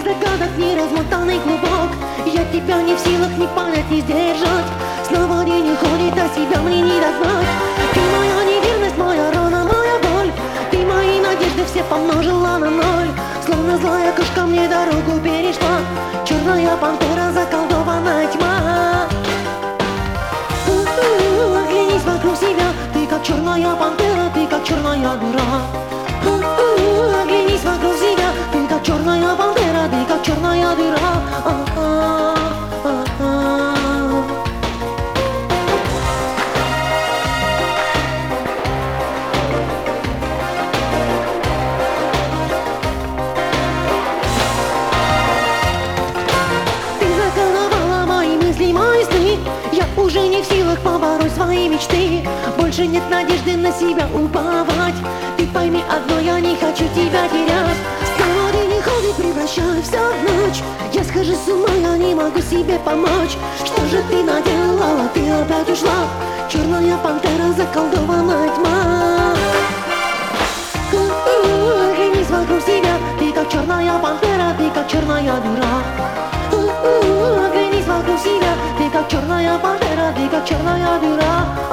загадок неразмотанный клубок. Я тебя не в силах ни понять, ни сдержать. Снова день уходит, а себя мне не догнать. Ты моя неверность, моя рана, моя боль. Ты мои надежды все помножила на ноль. Словно злая кошка мне дорогу перешла. Черная пантера, заколдованная тьма. Оглянись вокруг себя, ты как черная пантера, ты как черная дыра. Оглянись вокруг себя, ты как черная пантера, ты как черная дыра. Я уже не в силах побороть свои мечты. Больше нет надежды на себя уповать. Ты пойми одно, я не хочу тебя терять. Снова день не ходит, превращаю все в ночь. Я схожу с ума, я не могу себе помочь. Что же ты наделала, ты опять ушла. Черная пантера, заколдованная тьма. Оглянись вокруг себя, ты как черная пантера, ты как черная дыра. Оглянись вокруг себя, ты как черная пантера, ты как черная дыра.